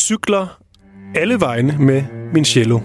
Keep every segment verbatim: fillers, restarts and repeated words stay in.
cykler alle vegne med min cello.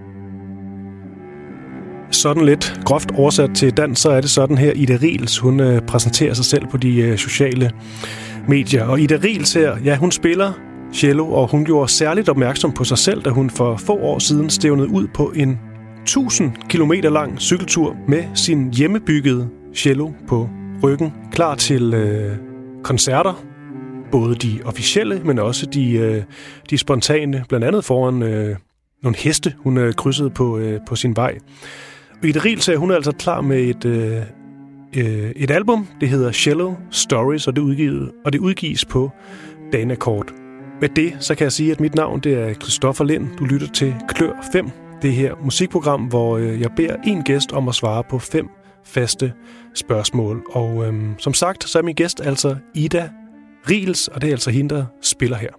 Sådan lidt groft oversat til dansk, så er det sådan her, Ida Riels, hun øh, præsenterer sig selv på de øh, sociale medier. Og Ida Riels her, ja, hun spiller cello, og hun gjorde særligt opmærksom på sig selv, da hun for få år siden stævnede ud på en tusind kilometer lang cykeltur med sin hjemmebyggede cello på ryggen, klar til øh, koncerter. Både de officielle, men også de, øh, de spontane, blandt andet foran øh, nogle heste, hun øh, krydsede på, øh, på sin vej. Og Ida Riels er hun er altså klar med et, øh, øh, et album, det hedder Cello Stories, og det, udgivet, og det udgives på Danakort. Med det, så kan jeg sige, at mit navn det er Christoffer Lind. Du lytter til Klør fem, det her musikprogram, hvor øh, jeg beder en gæst om at svare på fem faste spørgsmål. Og øh, som sagt, så er min gæst altså Ida Riels, og det er altså hende, der spiller her.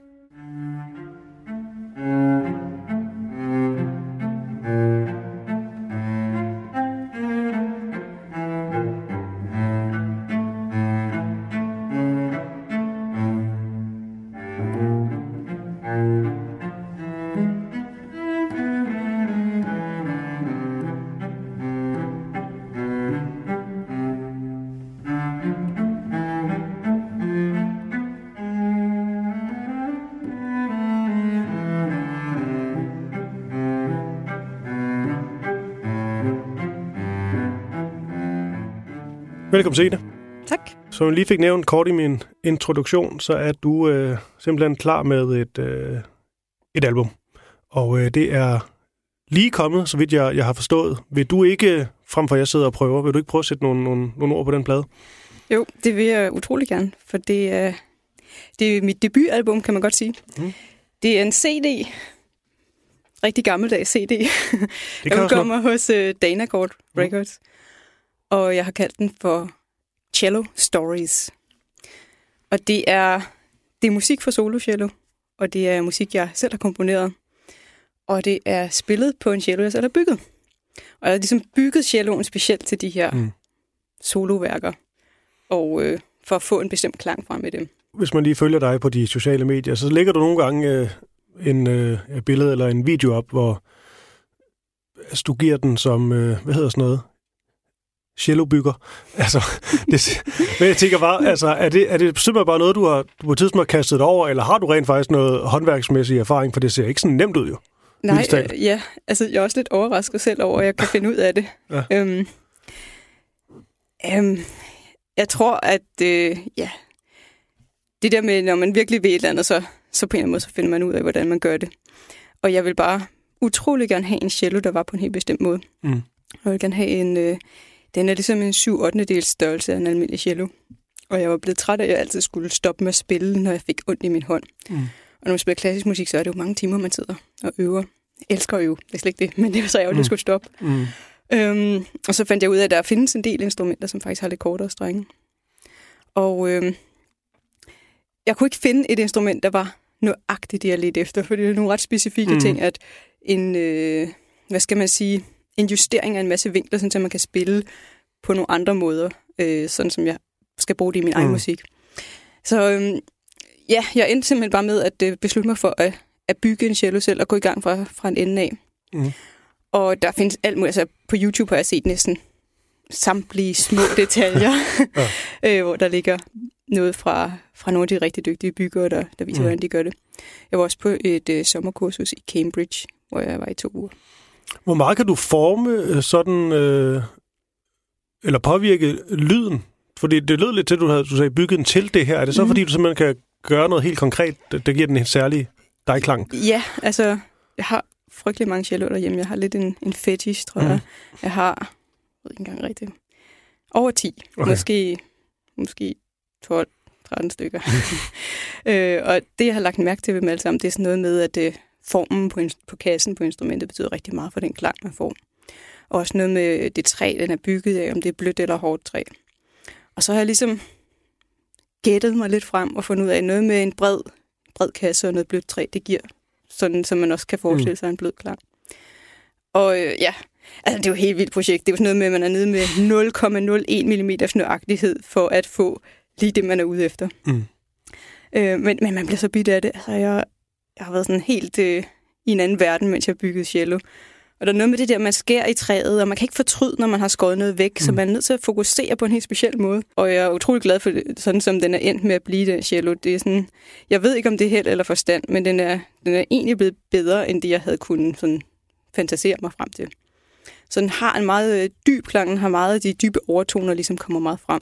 Velkommen til Ida. Tak. Som jeg lige fik nævnt kort i min introduktion, så er du øh, simpelthen klar med et, øh, et album. Og øh, det er lige kommet, så vidt jeg, jeg har forstået. Vil du ikke, frem for jeg sidder og prøver, vil du ikke prøve at sætte nogle, nogle, nogle ord på den plade? Jo, det vil jeg utrolig gerne, for det er, det er mit debutalbum, kan man godt sige. Mm. Det er en C D. Rigtig gammeldags C D. Det jeg udkommer hos uh, Danakort Records. Mm. Og jeg har kaldt den for Cello Stories. Og det er, det er musik for solo-cello, og det er musik, jeg selv har komponeret. Og det er spillet på en cello, jeg selv har bygget. Og jeg har ligesom bygget celloen specielt til de her mm. soloværker, og øh, for at få en bestemt klang frem med dem. Hvis man lige følger dig på de sociale medier, så lægger du nogle gange øh, en øh, billede eller en video op, hvor altså, du giver den som, øh, hvad hedder sådan noget? Cello-bygger. Altså, det, men jeg tænker bare, altså, er det, er det simpelthen bare noget, du har du på et tidspunkt har kastet over, eller har du rent faktisk noget håndværksmæssig erfaring, for det ser ikke sådan nemt ud jo? Nej, øh, ja. Altså, jeg er også lidt overrasket selv over, at jeg kan finde ud af det. Ja. Øhm, øhm, jeg tror, at øh, ja, det der med, når man virkelig ved et eller andet, så, så på en eller anden måde, så finder man ud af, hvordan man gør det. Og jeg vil bare utrolig gerne have en cello, der var på en helt bestemt måde. Mm. Jeg vil gerne have en... Øh, den er ligesom en syv ottende dels størrelse af en almindelig cello. Og jeg var blevet træt af, at jeg altid skulle stoppe med at spille, når jeg fik ondt i min hånd. Mm. Og når man spiller klassisk musik, så er det jo mange timer, man sidder og øver. Jeg elsker at øve, det er slet ikke det, men det var så ærgerligt, at jeg skulle stoppe. Mm. Øhm, og så fandt jeg ud af, at der findes en del instrumenter, som faktisk har lidt kortere strenge. Og øhm, jeg kunne ikke finde et instrument, der var nøjagtigt det, jeg ledte efter, for det er nogle ret specifikke mm. ting, at en, øh, hvad skal man sige... en justering af en masse vinkler, så man kan spille på nogle andre måder, øh, sådan som jeg skal bruge det i min mm. egen musik. Så øh, ja, jeg endte simpelthen bare med at øh, beslutte mig for at, at bygge en cello selv og gå i gang fra, fra en ende af. Mm. Og der findes alt muligt. Altså på YouTube har jeg set næsten samtlige små detaljer, ja. øh, hvor der ligger noget fra, fra nogle af de rigtig dygtige byggere, der, der viser, mm. hvordan de gør det. Jeg var også på et øh, sommerkursus i Cambridge, hvor jeg var i to uger. Hvor meget kan du forme sådan, øh, eller påvirke lyden? Fordi det lød lidt til, at du havde du sagde, bygget den til det her. Er det så, mm. fordi du simpelthen kan gøre noget helt konkret, der giver den en særlig dig-klang? Ja, altså, jeg har frygtelig mange celloer derhjemme. Jeg har lidt en, en fetish, tror mm. jeg. Jeg har, jeg ved ikke engang rigtigt, over ti. Okay. Måske, måske tolv, tretten stykker. øh, og det, jeg har lagt mærke til ved dem alle sammen, det er sådan noget med, at øh, formen på, på kassen på instrumentet betyder rigtig meget for den klang, man får. Og også noget med det træ, den er bygget af, om det er blødt eller hårdt træ. Og så har jeg ligesom gættet mig lidt frem og fundet ud af noget med en bred, bred kasse og noget blødt træ, det giver, sådan så man også kan forestille sig en blød klang. Og øh, ja, altså det er jo et helt vildt projekt. Det er jo sådan noget med, at man er nede med nul komma nul en millimeter nøjagtighed for at få lige det, man er ude efter. Mm. Øh, men, men man bliver så bidt af det. Altså jeg jeg har været sådan helt øh, i en anden verden, mens jeg byggede cello. Og der er noget med det der, man skærer i træet, og man kan ikke fortryde, når man har skåret noget væk, mm. så man er nødt til at fokusere på en helt speciel måde. Og jeg er utrolig glad for det, sådan som den er endt med at blive, den cello. Det er sådan, jeg ved ikke, om det er held eller forstand, men den er, den er egentlig blevet bedre, end det, jeg havde kunnet sådan fantasere mig frem til. Så den har en meget øh, dyb klang, den har meget af de dybe overtoner, ligesom kommer meget frem.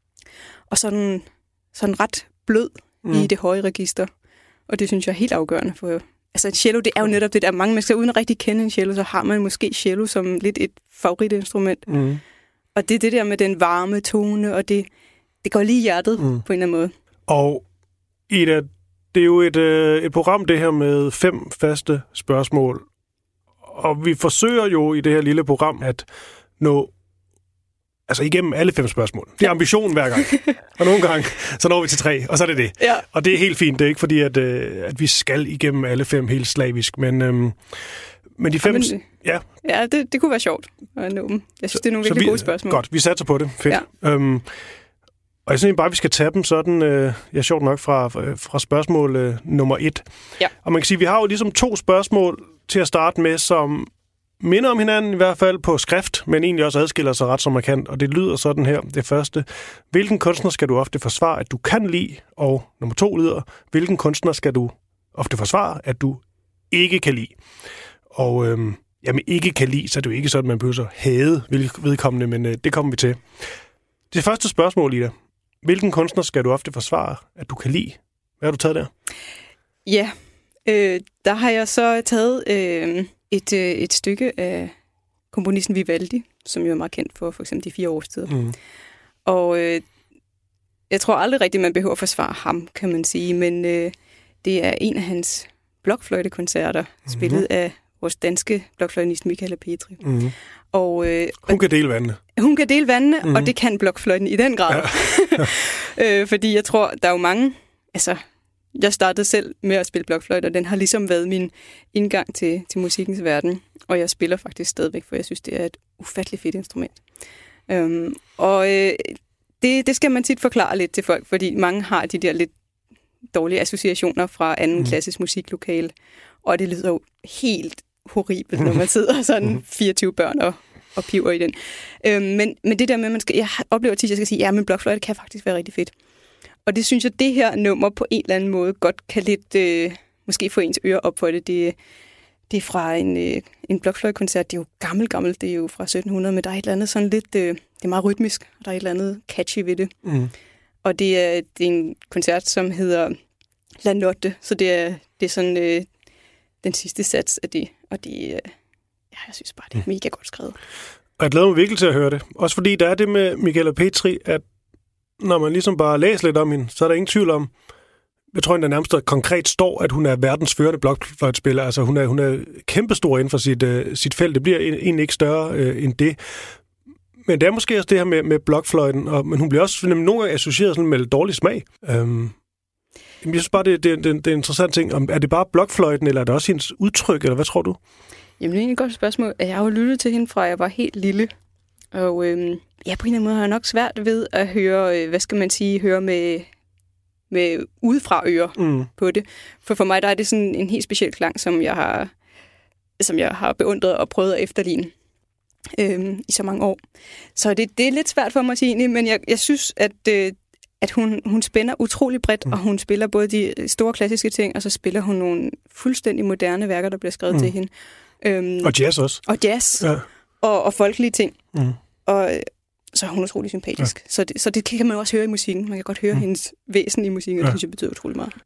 Og så er den, så er den ret blød mm. i det høje register, og det synes jeg er helt afgørende for. Altså, cello, det er jo netop det der. Mange mennesker, uden at rigtig kende en cello, så har man måske cello som lidt et favoritinstrument. Mm. Og det er det der med den varme tone, og det, det går lige i hjertet mm. på en eller anden måde. Og Ida, det er jo et, øh, et program, det her med fem faste spørgsmål. Og vi forsøger jo i det her lille program at nå altså igennem alle fem spørgsmål. Det er ambitionen hver gang. Og nogle gange, så når vi til tre, og så er det det. Ja. Og det er helt fint. Det er ikke fordi, at, øh, at vi skal igennem alle fem helt slavisk. Men, øhm, men de fem... Ja, men, ja, ja det, det kunne være sjovt at nå dem. Jeg synes, det er nogle virkelig vi, gode spørgsmål. Godt, vi satser på det. Fedt. Ja. Øhm, og jeg synes bare, at vi skal tage dem sådan, øh, ja, sjovt nok, fra, fra spørgsmål øh, nummer et. Ja. Og man kan sige, at vi har jo ligesom to spørgsmål til at starte med, som minder om hinanden, i hvert fald på skrift, men egentlig også adskiller sig ret som man kan. Og det lyder sådan her, det første. Hvilken kunstner skal du ofte forsvare, at du kan lide? Og nummer to lyder, hvilken kunstner skal du ofte forsvare, at du ikke kan lide? Og øhm, jamen ikke kan lide, så er det jo ikke sådan, man behøver at hade vedkommende, men øh, det kommer vi til. Det første spørgsmål, Ida. Hvilken kunstner skal du ofte forsvare, at du kan lide? Hvad har du taget der? Ja, øh, der har jeg så taget... Øh Et, øh, et stykke af komponisten Vivaldi, som jo er meget kendt for for eksempel De fire årstider. Mm. Og øh, jeg tror aldrig rigtigt, man behøver at forsvare ham, kan man sige, men øh, det er en af hans blokfløjtekoncerter, mm-hmm. spillet af vores danske blokfløjtenist Michala Petri. Mm. Og, øh, hun kan dele vandene. Hun kan dele vandene, mm. og det kan blokfløjten i den grad. Ja. øh, fordi jeg tror, der er jo mange... altså Jeg startede selv med at spille blokfløjte, og den har ligesom været min indgang til, til musikkens verden. Og jeg spiller faktisk stadigvæk, for jeg synes, det er et ufatteligt fedt instrument. Øhm, og øh, det, det skal man tit forklare lidt til folk, fordi mange har de der lidt dårlige associationer fra anden mm. klassisk musiklokale. Og det lyder jo helt horribelt, når man sidder sådan fireogtyve børn og, og piver i den. Øhm, men, men det der med, at man skal, jeg oplever tit, at jeg skal sige, ja, men blokfløjte kan faktisk være rigtig fedt. Og det synes jeg, det her nummer på en eller anden måde godt kan lidt, øh, måske få ens ører op for det. Det, det er fra en, øh, en blokfløjtekoncert. Det er jo gammelt, gammelt. Det er jo fra sytten hundrede, men der er et eller andet sådan lidt, øh, det er meget rytmisk, og der er et eller andet catchy ved det. Mm. Og det er, det er en koncert, som hedder La Notte, så det er, det er sådan øh, den sidste sats af det. Og det, øh, ja, jeg synes bare, det er mm. mega godt skrevet. Og jeg glæder mig virkelig til at høre det. Også fordi der er det med Michala Petri, at når man ligesom bare læser lidt om hende, så er der ingen tvivl om, jeg tror, der nærmest konkret står, at hun er verdens førende blokfløjtespiller. Altså hun er, hun er kæmpestor inden for sit, uh, sit felt. Det bliver egentlig ikke større uh, end det. Men det er måske også det her med, med blokfløjten, og, men hun bliver også nogle gange associeret sådan med dårlig smag. Um, jeg synes bare, det, det, det, det er en interessant ting. Er det bare blokfløjten, eller er det også hendes udtryk, eller hvad tror du? Jamen, det er et godt spørgsmål. Jeg har jo lyttet til hende fra, jeg var helt lille. Og øhm, ja, på en eller anden måde har jeg nok svært ved at høre, øh, hvad skal man sige, høre med, med udefra ører mm. på det. For for mig der er det sådan en helt speciel klang, som jeg har, som jeg har beundret og prøvet at efterligne øhm, i så mange år. Så det, det er lidt svært for mig at sige egentlig, men jeg, jeg synes, at, øh, at hun, hun spænder utrolig bredt, mm. og hun spiller både de store klassiske ting, og så spiller hun nogle fuldstændig moderne værker, der bliver skrevet mm. til hende. Øhm, og jazz også. Og jazz. Ja. Og, og folkelige ting. Mm. Og så er hun utrolig sympatisk. Ja. Så, det, så det kan man også høre i musikken. Man kan godt høre mm. hendes væsen i musikken, og ja. Det synes jeg betyder utrolig meget.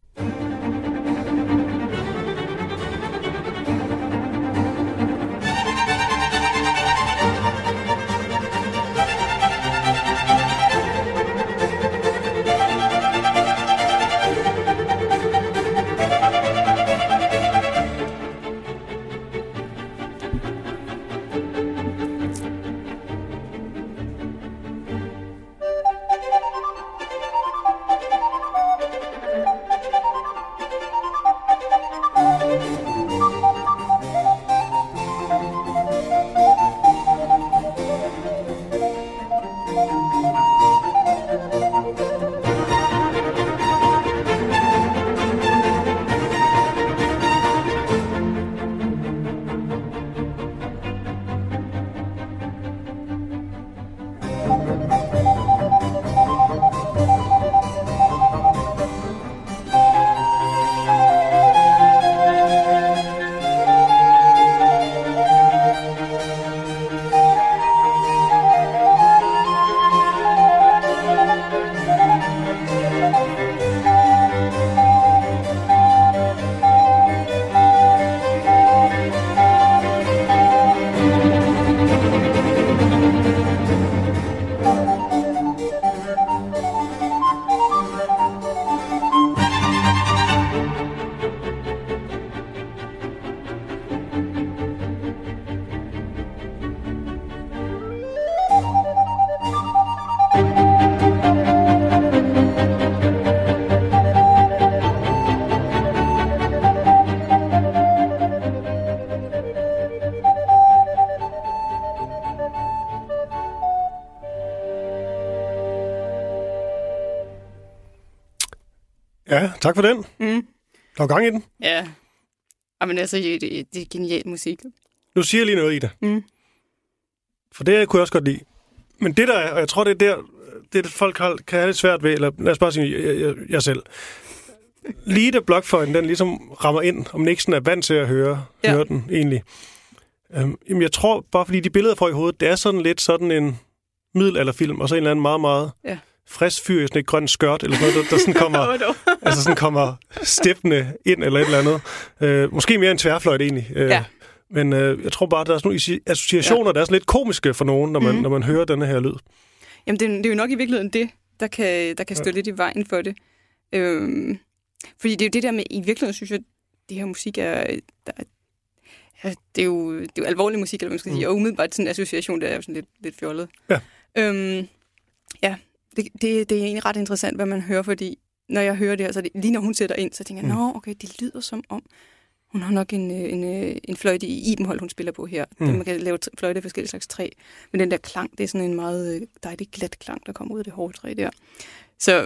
Ja, tak for den. Mm. Der var gang i den. Ja. Men altså, det, det er genial musik. Nu siger jeg lige noget i det. Mm. For det kunne jeg også godt lide. Men det der er, og jeg tror, det er der, det folk kan have lidt svært ved, eller lad os bare sige, jeg, jeg, jeg selv. Lige da blokfløjten, den ligesom rammer ind, om Nixon er vant til at høre, ja. høre den egentlig. Øhm, jamen, jeg tror, bare fordi de billeder får i hovedet, det er sådan lidt sådan en middelalderfilm, og så en eller anden meget, meget ja. frisk fyr i sådan et grønt skørt, eller sådan noget, der, der sådan kommer, altså sådan kommer steppende ind, eller et eller andet. Øh, måske mere en tværfløjt egentlig. Øh, ja. Men øh, jeg tror bare, der er sådan nogle associationer, ja. der er sådan lidt komiske for nogen, når man, mm. når man hører denne her lyd. Jamen, det er, det er jo nok i virkeligheden det, der kan, der kan stå ja. lidt i vejen for det. Øhm, fordi det er jo det der med, i virkeligheden synes jeg, at det her musik er, der, ja, det er jo, det er jo alvorlig musik, eller hvad man skal mm. sige, og umiddelbart sådan en association, der er jo sådan lidt, lidt fjollet. Ja, øhm, ja det, det, det er egentlig ret interessant, hvad man hører, fordi når jeg hører det her, så det, lige når hun sætter ind, så tænker jeg, mm. nå, okay, det lyder som om, hun har nok en, en, en fløjte i Ibenholt, hun spiller på her. Mm. Man kan lave fløjte af forskellige slags træ. Men den der klang, det er sådan en meget dejlig glat klang, der kommer ud af det hårde træ der. Så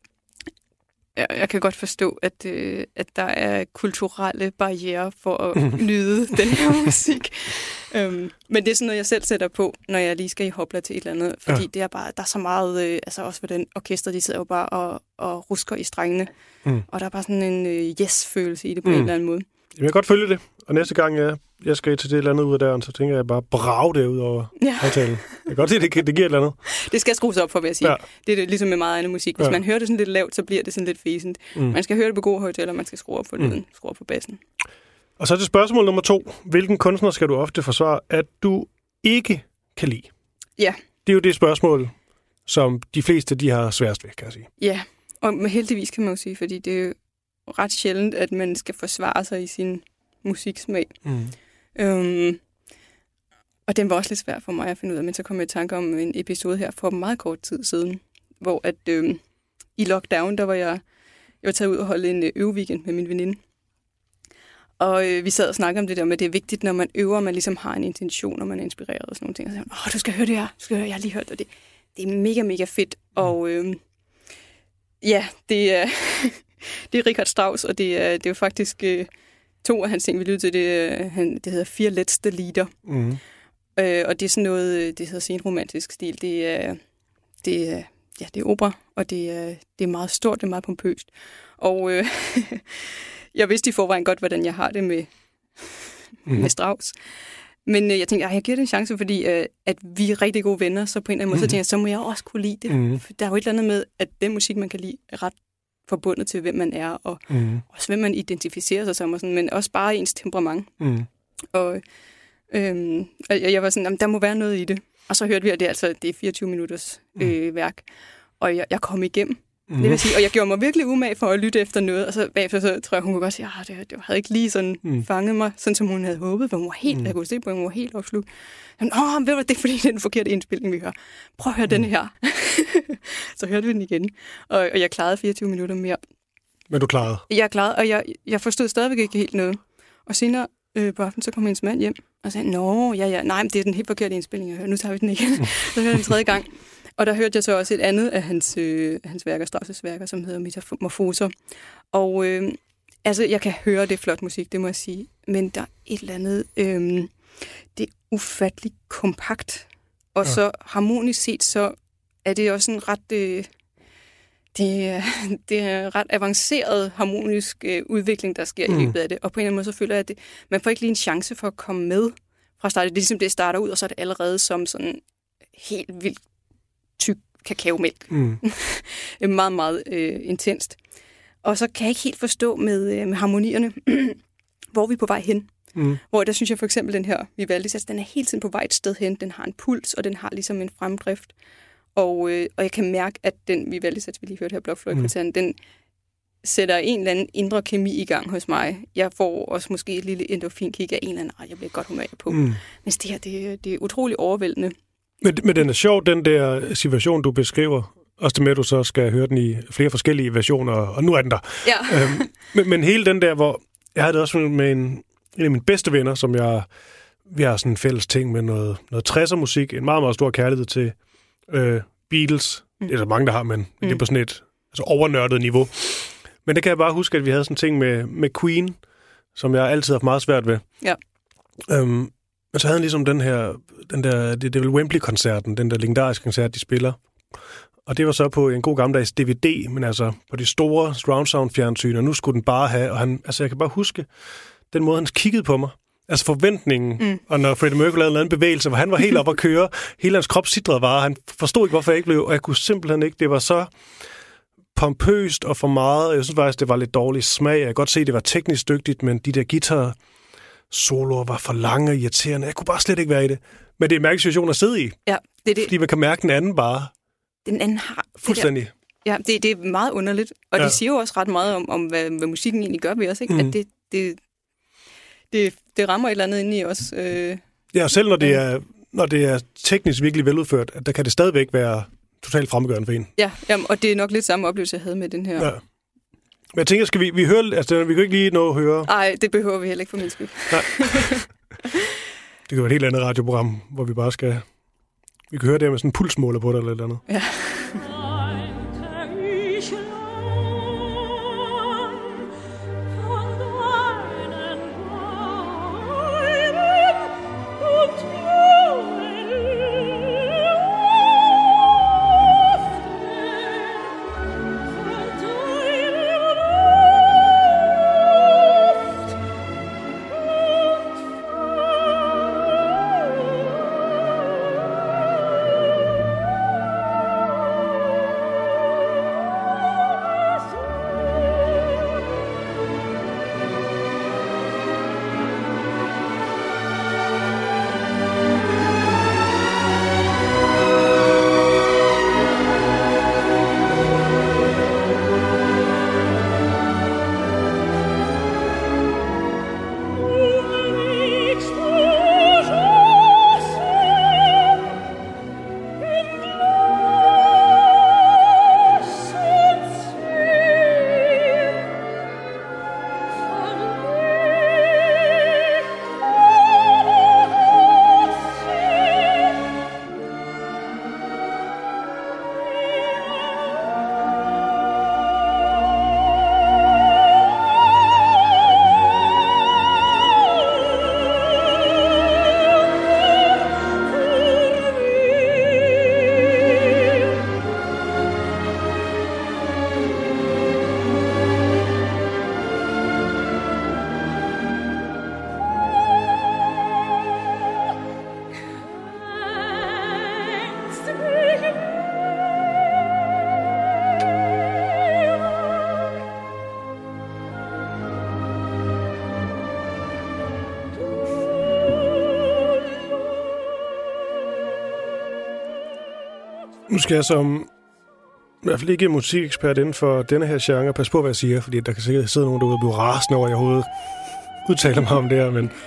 jeg, jeg kan godt forstå, at, øh, at der er kulturelle barrierer for at nyde den her musik. Um, men det er sådan noget, jeg selv sætter på, når jeg lige skal i hopla til et eller andet. Fordi ja. det er bare, der er så meget, øh, altså også for den orkester, de sidder jo bare og, og rusker i strengene. Mm. Og der er bare sådan en øh, yes-følelse i det på mm. en eller anden måde. Jeg kan godt følge det, og næste gang jeg, jeg skal til det eller andet ud af døren, så tænker jeg bare, brav det ud over ja. aftalen. Jeg kan godt se, det, det giver et eller andet. Det skal skrues op for, vil jeg sige. Ja. Det er det, ligesom med meget andet musik. Hvis ja. man hører det sådan lidt lavt, så bliver det sådan lidt fæsent. Mm. Man skal høre det på gode højtaler, man skal skrue op for lyden, mm. skrue op for bassen. Og så til spørgsmål nummer to. Hvilken kunstner skal du ofte forsvare, at du ikke kan lide? Ja. Det er jo det spørgsmål, som de fleste de har sværest ved, kan jeg sige. Ja, og heldigvis kan man jo sige, fordi det er jo ret sjældent, at man skal forsvare sig i sin musiksmag. Mm. Øhm, og den var også lidt svær for mig at finde ud af, men så kom jeg i tanke om en episode her for meget kort tid siden, hvor at øhm, i lockdown, der var jeg, jeg var taget ud og holde en øveweekend med min veninde. Og øh, vi sad og snakkede om det der med, at det er vigtigt, når man øver, man ligesom har en intention, og man er inspireret og sådan nogle ting. Og så sagde, åh, du skal høre det her, du skal høre, jeg har lige hørt det. Det er mega, mega fedt. Mm. Og øh, ja, det er... Det er Richard Strauss, og det er, det er jo faktisk øh, to af hans ting, vi lytter til. Det, øh, han, det hedder Vier letzte Lieder. Mm. Øh, og det er sådan noget, det hedder senromantisk stil. Det er, det er, ja, det er opera, og det er, det er meget stort, det er meget pompøst. Og øh, jeg vidste i forvejen godt, hvordan jeg har det med, mm. med Strauss. Men øh, jeg tænkte, at jeg giver det en chance, fordi øh, at vi er rigtig gode venner, så på en eller anden måde, mm. så tænkte jeg, så må jeg også kunne lide det. Mm. Der er jo et eller andet med, at den musik, man kan lide, er ret forbundet til, hvem man er, og mm. også hvem man identificerer sig som, og sådan, men også bare ens temperament. Mm. Og, øhm, og jeg var sådan, der må være noget i det. Og så hørte vi, at det, altså, det er fireogtyve minutters øh, mm. værk, og jeg, jeg kom igennem. Mm. Det vil sige, og jeg gjorde mig virkelig umage for at lytte efter noget, og så bagefter så tror jeg, hun kunne godt sige, at det, det havde ikke lige sådan mm. fanget mig, sådan som hun havde håbet, for hun var helt, mm. jeg kunne se på, hun var helt opslugt. Åh, ved du, det er fordi, det er den forkerte indspilning, vi hører. Prøv at høre mm. den her. Så hørte vi den igen, og, og jeg klarede fireogtyve minutter mere. Men du klarede? Jeg klarede, og jeg, jeg forstod stadigvæk ikke helt noget. Og senere øh, på aftenen, så kom hendes mand hjem, og sagde, nå, ja, ja, nej, men det er den helt forkerte indspilning, jeg hører. Nu tager vi den igen. Så hørte jeg den tredje gang. Og der hørte jeg så også et andet af hans, øh, hans værker, Strauss' værker, som hedder Metamorfoser. Og øh, altså, jeg kan høre, det er flot musik, det må jeg sige. Men der er et eller andet, øh, det er ufatteligt kompakt. Og ja. så harmonisk set, så er det også en ret, øh, det, er, det er ret avanceret harmonisk øh, udvikling, der sker mm. i løbet af det. Og på en eller anden måde, så føler jeg, at det, man får ikke lige en chance for at komme med fra start. Det er ligesom, det starter ud, og så er det allerede som sådan helt vildt tyk kakaomælk. Mm. meget, meget øh, intenst. Og så kan jeg ikke helt forstå med, øh, med harmonierne, hvor vi er på vej hen. Mm. Hvor der synes jeg for eksempel, den her Vivaldi, altså, den er hele tiden på vej et sted hen. Den har en puls, og den har ligesom en fremdrift. Og, øh, og jeg kan mærke, at den Vivaldi, vi lige hørte her, blokfløjtekvartetten, mm. den sætter en eller anden indre kemi i gang hos mig. Jeg får også måske et lille endorfinkick af en eller anden, jeg bliver godt humør på. Mm. Men det her, det, det er utrolig overvældende. Men, men den er sjov, den der situation, du beskriver. Også det med, at du så skal høre den i flere forskellige versioner, og nu er den der. Ja. øhm, men, men hele den der, hvor jeg havde det også med en, en af mine bedste venner, som jeg, vi har sådan en fælles ting med noget, noget tresser-musik, en meget, meget stor kærlighed til øh, Beatles. Mm. Det er der mange, der har, men mm. det er på sådan et altså overnørdet niveau. Men det kan jeg bare huske, at vi havde sådan en ting med, med Queen, som jeg altid har haft meget svært ved. Ja. Øhm, men så havde han ligesom den her, den der, det, det er vel Wembley-koncerten, den der legendariske koncert, de spiller. Og det var så på en god gammeldags D V D, men altså på de store surround sound fjernsyn, og nu skulle den bare have, og han, altså jeg kan bare huske den måde, han kiggede på mig. Altså forventningen, mm. og når Freddie Mercury lavede en bevægelse, hvor han var helt oppe at køre, hele hans krop sidrede bare, han forstod ikke, hvorfor jeg ikke blev, og jeg kunne simpelthen ikke, det var så pompøst og for meget. Jeg synes faktisk, det var lidt dårlig smag. Jeg kan godt se, det var teknisk dygtigt, men de der guitar soloer var for lange og irriterende. Jeg kunne bare slet ikke være i det. Men det er en mærkelig situation at sidde i. Ja, det er det. Fordi man kan mærke den anden bare. Den anden har... Fuldstændig. Ja, det, det er meget underligt. Og ja. Ja. Det siger jo også ret meget om, om hvad, hvad musikken egentlig gør ved os, ikke? Mm. At det, det, det, det rammer et eller andet inde i os. Øh, ja, og selv når det, er, når det er teknisk virkelig veludført, der kan det stadigvæk være totalt fremmedgørende for en. Ja, jamen, og det er nok lidt samme oplevelse, jeg havde med den her. Ja. Men jeg tænker, skal vi, vi høre... Altså, vi kan ikke lige nå at høre... Nej, det behøver vi heller ikke for min skyld. Nej. Det kan være et helt andet radioprogram, hvor vi bare skal... Vi kan høre det med sådan en pulsmåler på det eller et eller andet. Ja. Nu skal jeg som i hvert fald ikke musikekspert inden for denne her genre passe på, hvad jeg siger, fordi der kan sikkert sidde nogen derude og blive rasende over, at jeg overhovedet udtaler mig om det her, men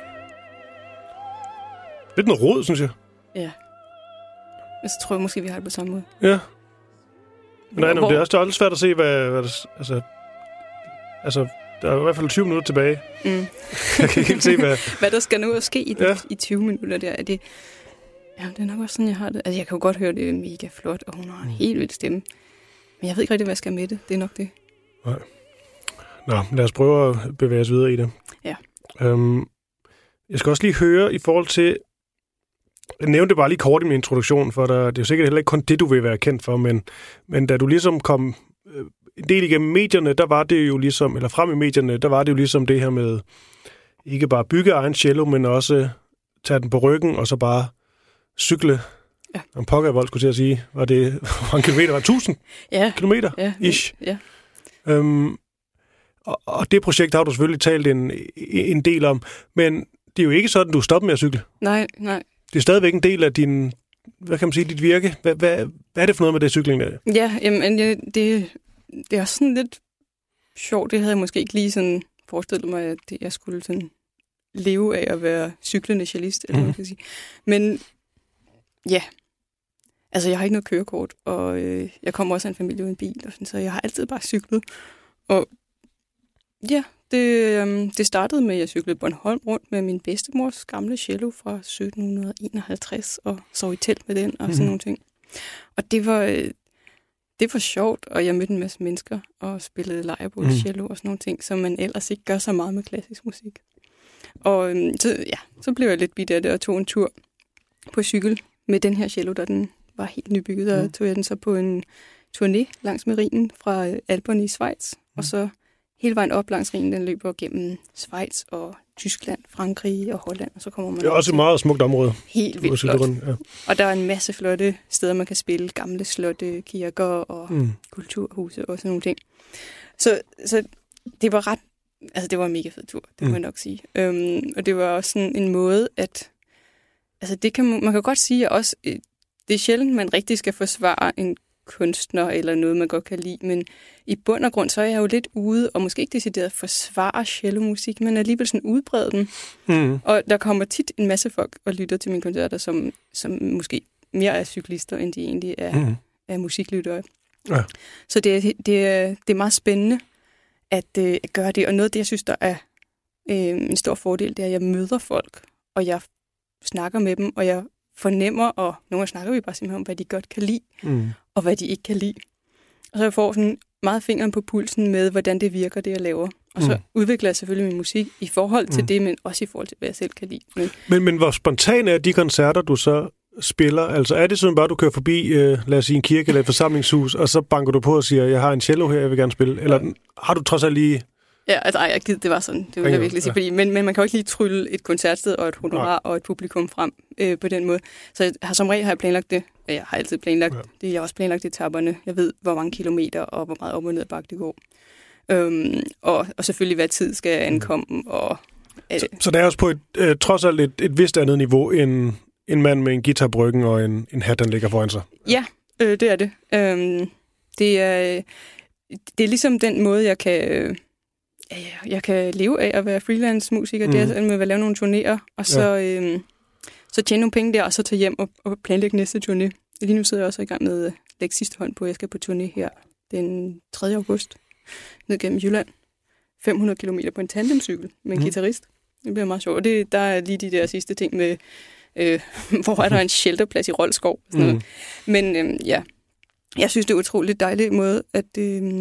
lidt noget rod, synes jeg. Ja. Men så tror jeg måske, vi har det på samme måde. Ja. Men nej, det er også det er svært at se, hvad, hvad der, altså, altså, der er i hvert fald tyve minutter tilbage. Mm. Jeg kan ikke helt se, hvad... hvad der skal nu at ske i, ja. i tyve minutter der. Er det... Ja, det er nok også sådan, jeg har det. Altså, jeg kan jo godt høre, det er mega flot, og hun har en helt vild stemme. Men jeg ved ikke rigtig, hvad jeg skal med det. Det er nok det. Nej. Nå, lad os prøve at bevæge os videre i det. Ja. Øhm, jeg skal også lige høre i forhold til... Jeg nævnte det bare lige kort i min introduktion, for der, det er jo sikkert heller ikke kun det, du vil være kendt for, men, men da du ligesom kom øh, en del igennem medierne, der var det jo ligesom, eller frem i medierne, der var det jo ligesom det her med ikke bare bygge egen cello, men også tage den på ryggen, og så bare cykle. Ja. Om pokker vold, skulle jeg sige. Var det, hvor mange kilometer? Var tusind ja. kilometer? Ja. Ish. Ja. Øhm, og, og det projekt har du selvfølgelig talt en, en del om, men det er jo ikke sådan, du stopper med at cykle. Nej, nej. Det er stadigvæk en del af din, hvad kan man sige, dit virke. Hvad, hvad, hvad er det for noget med det cykling der? Ja, jamen, det, det, det er sådan lidt sjovt. Det havde jeg måske ikke lige sådan forestillet mig, at jeg skulle sådan leve af at være cyklende cellist, eller mm. hvad man kan sige. Men ja, altså jeg har ikke noget kørekort, og øh, jeg kommer også af en familie uden bil, og sådan, så jeg har altid bare cyklet. Og ja, det, øh, det startede med, at jeg cyklede Bornholm rundt med min bedstemors gamle cello fra sytten enoghalvtreds, og sov i telt med den, og sådan mm. nogle ting. Og det var, øh, det var sjovt, og jeg mødte en masse mennesker og spillede lejrebål, mm. cello og sådan nogle ting, som man ellers ikke gør så meget med klassisk musik. Og øhm, så, ja, så blev jeg lidt bidt af det og tog en tur på cykel med den her cello, der den var helt nybygget, og mm. tog jeg den så på en turné langs med Rhinen fra Alperne i Schweiz, mm. og så hele vejen op langs Rhinen, den løber gennem Schweiz og Tyskland, Frankrig og Holland, og så kommer man... Det er også et meget smukt område. Helt vildt flot. Ja. Og der er en masse flotte steder, man kan spille, gamle slotte, kirker og mm. kulturhuse og sådan nogle ting. Så, så det var ret... Altså, det var en mega fed tur, det må mm. jeg nok sige. Øhm, og det var også sådan en måde, at... Altså, det kan man, man kan godt sige, at også... Det er sjældent, man rigtig skal forsvare en kunstner eller noget, man godt kan lide, men i bund og grund, så er jeg jo lidt ude, og måske ikke decideret forsvare cellomusik, men alligevel sådan udbrede den. Mm. Og der kommer tit en masse folk og lytter til mine koncerter, som, som måske mere er cyklister, end de egentlig er, mm. er musiklyttere. Ja. Så det, det, er, det er meget spændende at, øh, at gøre det, og noget af det, jeg synes, der er øh, en stor fordel, det er, at jeg møder folk, og jeg snakker med dem, og jeg fornemmer, og nogle gange snakker vi bare simpelthen om, hvad de godt kan lide, mm. og hvad de ikke kan lide. Og så jeg får sådan meget fingeren på pulsen med, hvordan det virker, det jeg laver. Og så mm. udvikler jeg selvfølgelig min musik i forhold til mm. det, men også i forhold til, hvad jeg selv kan lide. Men, men, men hvor spontan er de koncerter, du så spiller? Altså er det sådan bare, du kører forbi, øh, lad os sige, en kirke eller et forsamlingshus, og så banker du på og siger, jeg har en cello her, jeg vil gerne spille? Eller ja. Har du trods alt lige... Ja, altså ej, jeg gider, det var sådan, det vil jeg virkelig sige, ja. fordi, men, men man kan jo ikke lige trylle et koncertsted og et honorar ja. og et publikum frem øh, på den måde. Så jeg har som regel har jeg planlagt det, jeg har altid planlagt ja. det, jeg har også planlagt etapperne, jeg ved, hvor mange kilometer og hvor meget op og ned bakke det går. Øhm, og, og selvfølgelig, hvad tid skal jeg ankomme. Og, øh, så, så det er også på et, øh, trods alt et, et vist andet niveau, end en mand med en guitar på ryggen og en, en hat, der ligger foran sig? Ja, øh, det er det. Øhm, det, er, det er ligesom den måde, jeg kan... Øh, jeg kan leve af at være freelance-musiker, mm. det er med at lave nogle turnéer, og så, ja. øhm, så tjene nogle penge der, og så tage hjem og, og planlægge næste turné. Lige nu sidder jeg også i gang med at lægge sidste hånd på, jeg skal på turné her den tredje august, ned gennem Jylland. fem hundrede kilometer på en tandemcykel med en mm. guitarist. Det bliver meget sjovt. Og det, der er lige de der sidste ting med, øh, hvor er der en shelterplads i Roldskov. Sådan mm. Men øh, ja, jeg synes, det er utroligt dejlig måde, at, øh,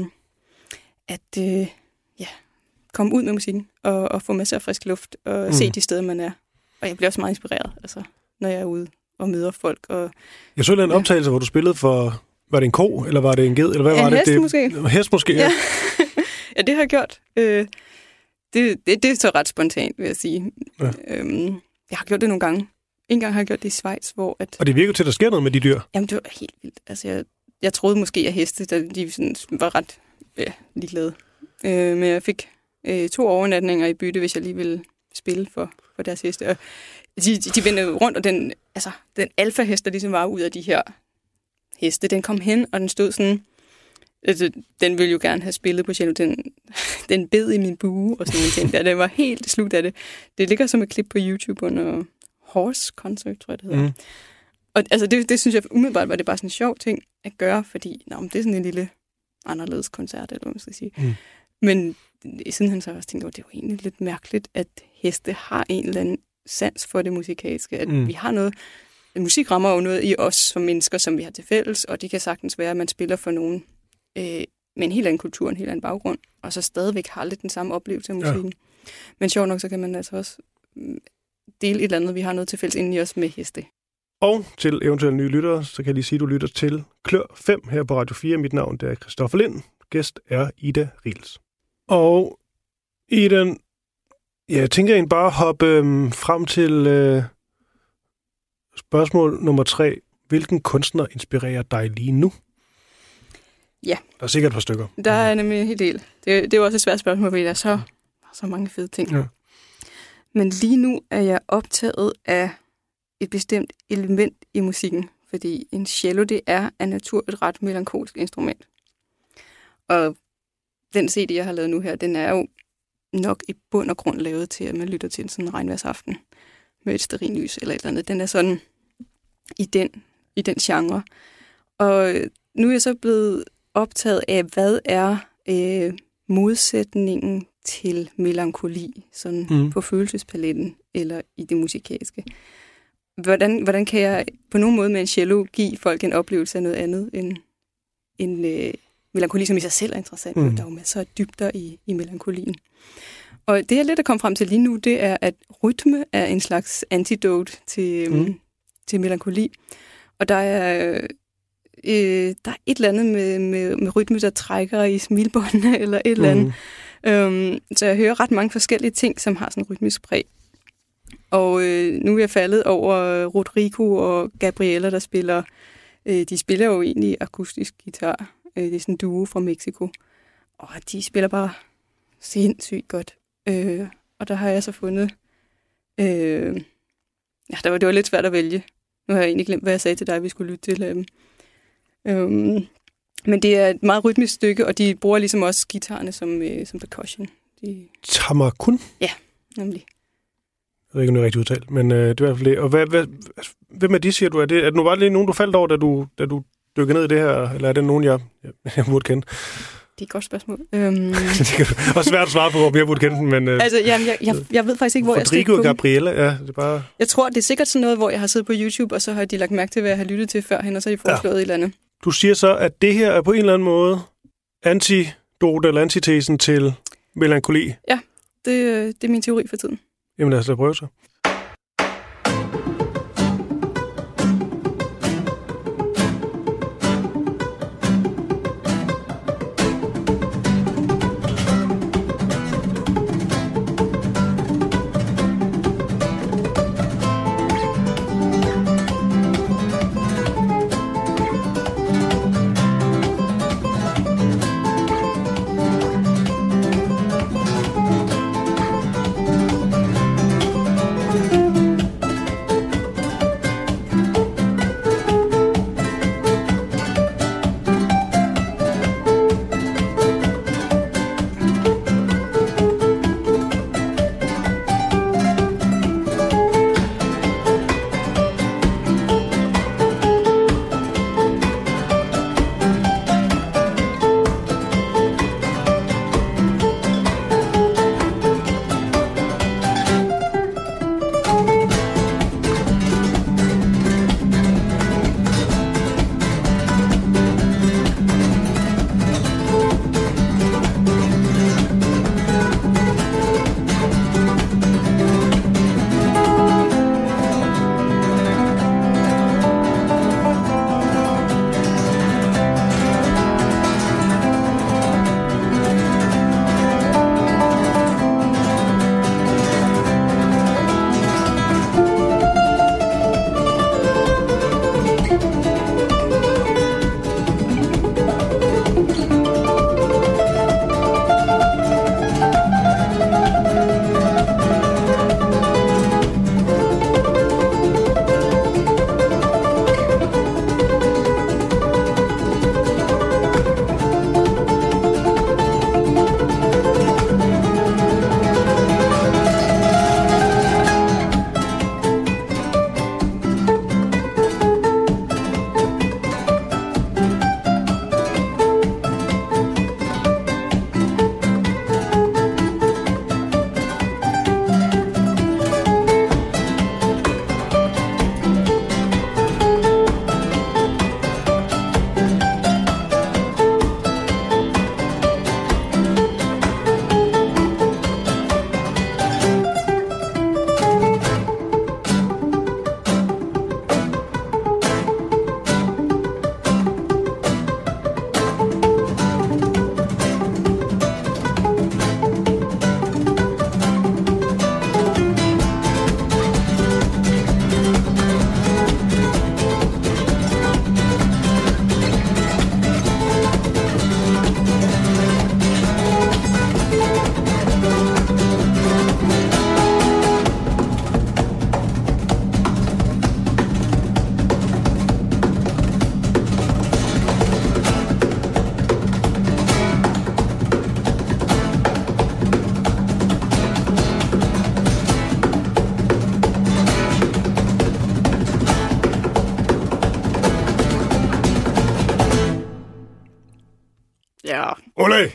at øh, ja, komme ud med musikken og, og få masser af frisk luft og mm. se de steder, man er. Og jeg bliver også meget inspireret, altså, når jeg er ude og møder folk. Og, jeg så en ja. optagelse, hvor du spillede for... Var det en ko, eller var det en ged? Eller hvad ja, var det? Hest det? måske. Hest måske, ja. Ja, ja det har jeg gjort. Øh, det, det, det er så ret spontant, vil jeg sige. Ja. Øhm, jeg har gjort det nogle gange. En gang har jeg gjort det i Schweiz, hvor... At, og det virker til, at der sker noget med de dyr? Jamen, det var helt vildt. Altså, jeg, jeg troede måske, at heste, der, de sådan, var ret ja, ligeglade. Øh, men jeg fik øh, to overnatninger i bytte, hvis jeg lige ville spille for, for deres heste. Og de, de, de vendte rundt, og den, altså, den alfa-hest, der ligesom var ud af de her heste, den kom hen, og den stod sådan... Altså, den ville jo gerne have spillet på cello. Den, den bed i min bue og sådan nogle ting. Der. Den var helt slut af det. Det ligger som et klip på YouTube under Horse Concert, tror jeg, det hedder. Mm. Og altså, det, det synes jeg umiddelbart var det bare sådan en sjov ting at gøre, fordi nå, det er sådan en lille anderledes koncert, eller hvad man skal sige. Mm. Men sidenhen så har jeg også tænkt, at det var egentlig lidt mærkeligt, at heste har en eller anden sans for det musikalske. At mm. vi har noget... Musik rammer jo noget i os som mennesker, som vi har til fælles, og det kan sagtens være, at man spiller for nogen øh, med en helt anden kultur, en helt anden baggrund, og så stadigvæk har lidt den samme oplevelse af musikken. Ja. Men sjovt nok, så kan man altså også dele et eller andet, vi har noget til fælles inden i os med heste. Og til eventuelle nye lyttere, så kan jeg lige sige, at du lytter til Klør fem her på Radio fire. Mit navn det er Christoffer Lind. Gæst er Ida Riels. Og Ida, ja, jeg tænker egentlig bare hoppe øhm, frem til øh, spørgsmål nummer tre. Hvilken kunstner inspirerer dig lige nu? Ja. Der er sikkert et par stykker. Der er nemlig en hel del. Det, det er jo også et svært spørgsmål, fordi der er så, så mange fede ting. Ja. Men lige nu er jeg optaget af et bestemt element i musikken, fordi en cello, det er af natur et ret melankolsk instrument. Og den C D, jeg har lavet nu her, den er jo nok i bund og grund lavet til, at man lytter til en sådan regnværsaften med et stearinlys eller et eller andet. Den er sådan i den, i den genre. Og nu er jeg så blevet optaget af, hvad er øh, modsætningen til melankoli, sådan mm. på følelsespaletten eller i det musikalske. Hvordan, hvordan kan jeg på nogen måde med en cello give folk en oplevelse af noget andet end, en øh, melankoli, som i sig selv er interessant. Mm. Der er jo masser af dybder i, i melankolien. Og det, jeg lidt er kommet frem til lige nu, det er, at rytme er en slags antidote til, mm. øhm, til melankoli. Og der er, øh, der er et eller andet med, med, med rytme, der trækker i smilbåndene, eller et eller andet. Mm. Øhm, så jeg hører ret mange forskellige ting, som har sådan en rytmisk præg. Og øh, nu er jeg faldet over Rodrigo og Gabriela, der spiller. Øh, de spiller jo egentlig akustisk guitar. Øh, det er sådan en duo fra Mexico. Og de spiller bare sindssygt godt. Øh, og der har jeg så fundet... Øh, ja, det var, det var lidt svært at vælge. Nu har jeg egentlig glemt, hvad jeg sagde til dig, vi skulle lytte til. Øh, øh, men det er et meget rytmisk stykke, og de bruger ligesom også guitarerne som, øh, som percussion. De... Tamakun? Ja, nemlig. Jeg ved ikke, om det er rigtigt udtalt, men øh, det er i hvert fald det. Og hvad, hvad, hvem er de, siger du? Er det, er det nu bare lige nogen, du faldt over, da du, da du dykkede ned i det her, eller er det nogen, jeg, jeg, jeg burde kende? Det er et godt spørgsmål. Øhm... det er også svært at svare på, om jeg burde kende den, men... Øh, altså, jamen, jeg, jeg, jeg ved faktisk ikke, hvor jeg skal Rodrigo og Gabriela, ja, det er bare... Jeg tror, det er sikkert sådan noget, hvor jeg har siddet på YouTube, og så har de lagt mærke til, hvad jeg har lyttet til førhen, og så har de foreslået ja. et eller andet. Du siger så, at det her er på en eller anden måde antidote eller antitesen til melankoli? Ja, det, det er min teori for tiden. Jamen lad os da prøve så. Ja. Olé!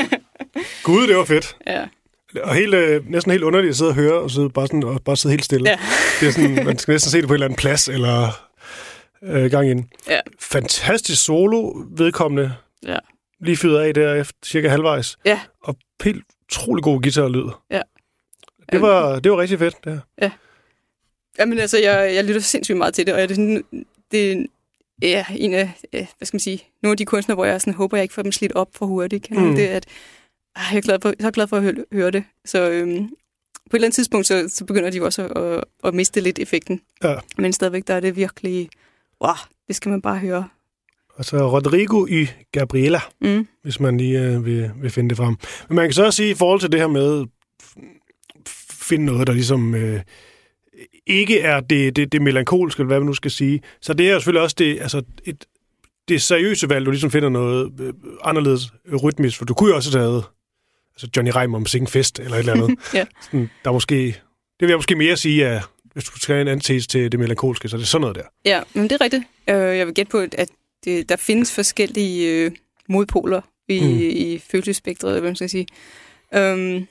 Gud, det var fedt. Ja. Og helt, øh, næsten helt underligt at sidde og høre, og, sidde bare, sådan, og bare sidde helt stille. Ja. Det er sådan, man skal næsten se det på en eller anden plads, eller øh, gang ind. Ja. fantastisk solo vedkommende. Ja. Lige fyret af der efter cirka halvvejs. Ja. Og helt utrolig god guitarlyd. Ja. Det var, det var rigtig fedt, det her. Ja. Jamen altså, jeg, jeg lytter sindssygt meget til det, og det er sådan, det er en af, hvad skal man sige, nogle af de kunstnere, hvor jeg sådan, håber, jeg ikke får dem slidt op for hurtigt. Mm. Det, at, jeg, er glad for, jeg er glad for at høre, høre det. Så øhm, på et eller andet tidspunkt, så, så begynder de jo også at, at, at miste lidt effekten. Ja. Men stadigvæk, der er det virkelig, wow, det skal man bare høre. Og så Rodrigo y Gabriela, mm. hvis man lige øh, vil, vil finde det frem. Men man kan så også sige, i forhold til det her med finde noget, der ligesom øh, ikke er det, det, det melankoliske, eller hvad man nu skal sige. Så det er jo selvfølgelig også det, altså et, det seriøse valg, du ligesom finder noget øh, anderledes rytmisk, for du kunne jo også have taget altså Johnny Reimer om Sing Fest, eller et eller andet. Ja. Sådan, der måske, det vil jeg måske mere sige, at hvis du skal have en antitese til det melankoliske, så er det sådan noget der. Ja, men det er rigtigt. Jeg vil gætte på, at det, der findes forskellige øh, modpoler i, mm. i følelsesspektret, hvad man skal sige. Um,